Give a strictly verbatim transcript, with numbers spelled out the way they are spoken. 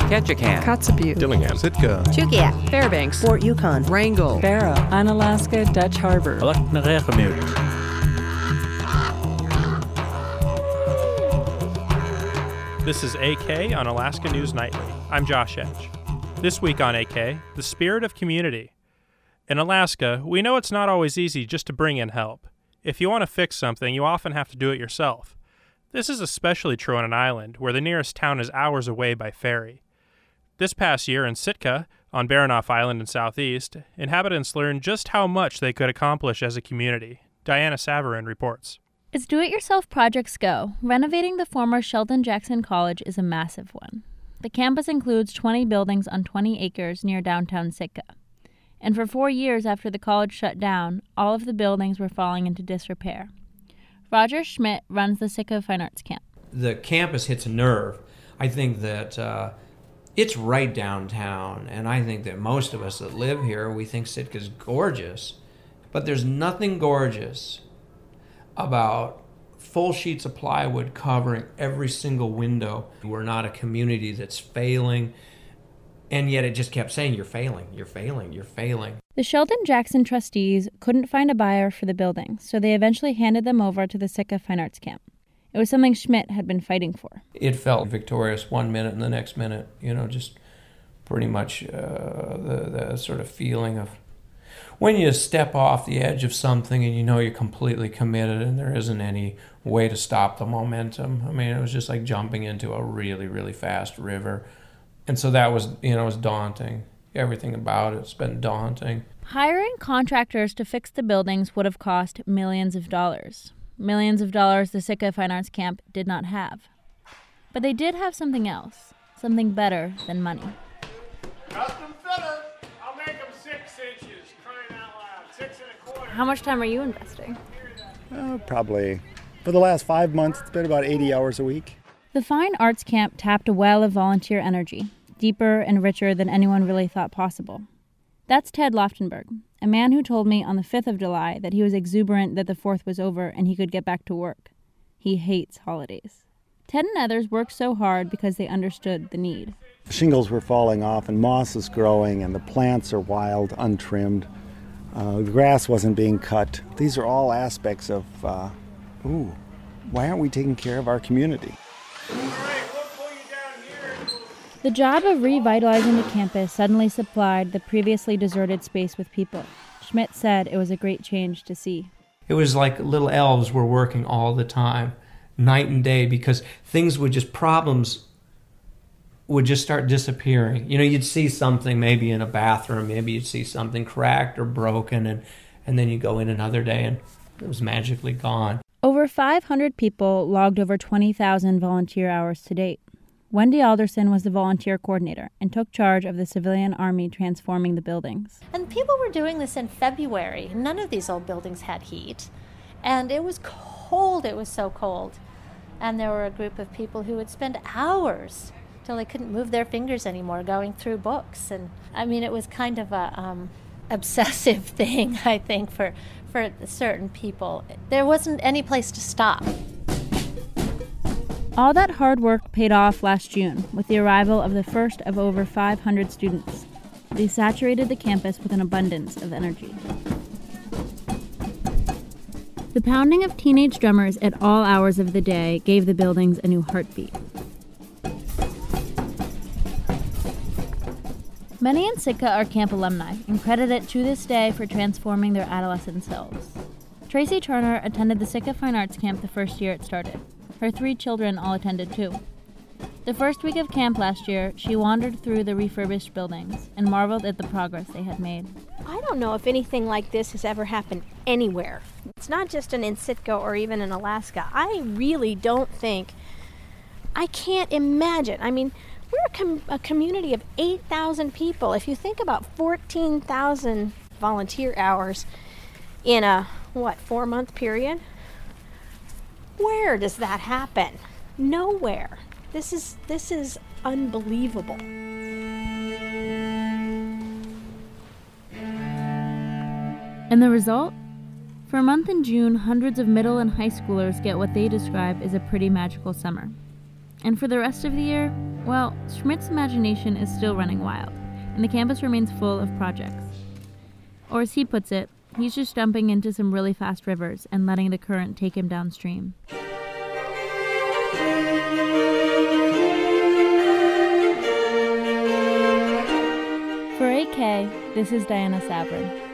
Ketchikan, Kotzebue, Dillingham, Sitka, Chugiak, Fairbanks, Fort Yukon, Wrangell, Barrow, Unalaska, Dutch Harbor, This is A K on Alaska News Nightly. I'm Josh Edge. This week on A K, the spirit of community. In Alaska, we know it's not always easy just to bring in help. If you want to fix something, you often have to do it yourself. This is especially true on an island, where the nearest town is hours away by ferry. This past year in Sitka, on Baranof Island in Southeast, inhabitants learned just how much they could accomplish as a community. Diana Savarin reports. As do-it-yourself projects go, renovating the former Sheldon Jackson College is a massive one. The campus includes twenty buildings on twenty acres near downtown Sitka. And for four years after the college shut down, all of the buildings were falling into disrepair. Roger Schmidt runs the Sitka Fine Arts Camp. The campus hits a nerve. I think that uh, it's right downtown, and I think that most of us that live here, we think Sitka's gorgeous. But there's nothing gorgeous about full sheets of plywood covering every single window. We're not a community that's failing, and yet it just kept saying, you're failing, you're failing, you're failing. The Sheldon Jackson trustees couldn't find a buyer for the buildings, so they eventually handed them over to the Sitka Fine Arts Camp. It was something Schmidt had been fighting for. It felt victorious one minute, and the next minute, you know, just pretty much uh, the, the sort of feeling of when you step off the edge of something and you know you're completely committed and there isn't any way to stop the momentum. I mean, it was just like jumping into a really, really fast river. And so that was, you know, it was daunting. Everything about it's been daunting. Hiring contractors to fix the buildings would have cost millions of dollars. Millions of dollars the Sitka Fine Arts Camp did not have. But they did have something else, something better than money. Custom fitter. I'll make them six inches. Crying out loud. Six and a quarter. How much time are you investing? Uh, probably, for the last five months, it's been about eighty hours a week. The Fine Arts Camp tapped a well of volunteer energy, deeper and richer than anyone really thought possible. That's Ted Loftenberg, a man who told me on the fifth of July that he was exuberant that the fourth was over and he could get back to work. He hates holidays. Ted and others worked so hard because they understood the need. Shingles were falling off and moss is growing and the plants are wild, untrimmed. Uh, the grass wasn't being cut. These are all aspects of, uh, ooh, why aren't we taking care of our community? The job of revitalizing the campus suddenly supplied the previously deserted space with people. Schmidt said it was a great change to see. It was like little elves were working all the time, night and day, because things would just, problems would just start disappearing. You know, you'd see something maybe in a bathroom, maybe you'd see something cracked or broken, and, and then you go in another day and it was magically gone. Over five hundred people logged over twenty thousand volunteer hours to date. Wendy Alderson was the volunteer coordinator and took charge of the civilian army transforming the buildings. And people were doing this in February. None of these old buildings had heat. And it was cold. It was so cold. And there were a group of people who would spend hours till they couldn't move their fingers anymore going through books. And I mean, it was kind of a um, obsessive thing, I think, for, for certain people. There wasn't any place to stop. All that hard work paid off last June with the arrival of the first of over five hundred students. They saturated the campus with an abundance of energy. The pounding of teenage drummers at all hours of the day gave the buildings a new heartbeat. Many in Sitka are camp alumni and credit it to this day for transforming their adolescent selves. Tracy Turner attended the Sitka Fine Arts Camp the first year it started. Her three children all attended too. The first week of camp last year, she wandered through the refurbished buildings and marveled at the progress they had made. I don't know if anything like this has ever happened anywhere. It's not just in Sitka or even in Alaska. I really don't think, I can't imagine. I mean, we're a, com- a community of eight thousand people. If you think about fourteen thousand volunteer hours in a, what, four-month period? Where does that happen? Nowhere. This is this is unbelievable. And the result? For a month in June, hundreds of middle and high schoolers get what they describe as a pretty magical summer. And for the rest of the year, Well, Schmidt's imagination is still running wild, and the campus remains full of projects. Or as he puts it, he's just jumping into some really fast rivers and letting the current take him downstream. For A K, this is Diana Savrin.